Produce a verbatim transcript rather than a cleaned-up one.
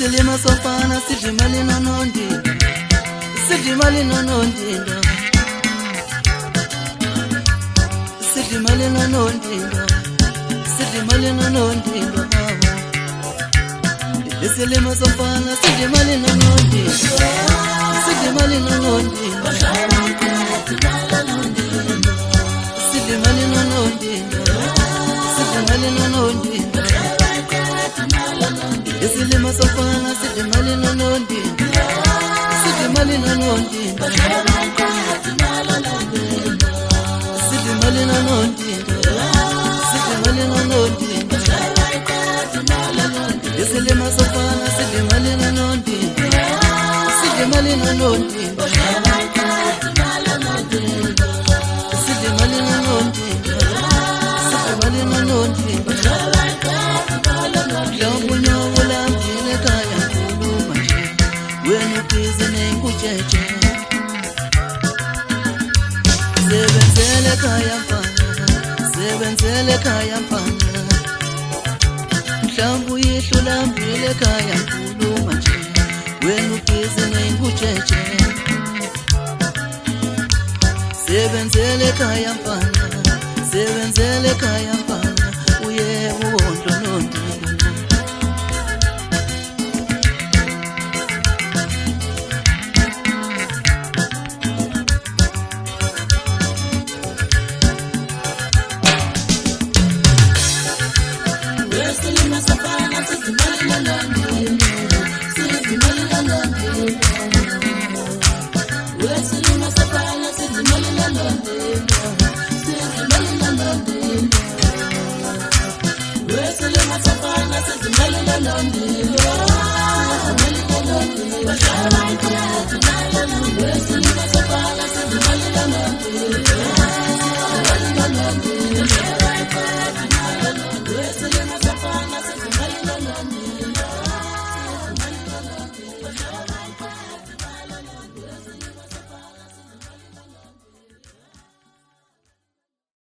Silima sofana sijimali no nondi, sijimali no nondi, sijimali no nondi, sijimali no nondi. Silima sofana sijimali no nondi, sijimali no nondi, sijimali no nondi, sijimali no nondi. Silima sofana sijimali no nondi, sijimali no nondi, sijimali no nondi, sijimali no nondi. Silima sofana sijimali no nondi, sijimali no nondi, sijimali no nondi, sijimali no nondi. Jambu nyola mjine kaya kuluma wenu kizine kucheche sebenzele kaya mpana, sebenzele kaya mpana. Jambu yishula mjine kaya kuluma wenu kizine kucheche sebenzele kaya mpana, sebenzele kaya mpana. Uye uo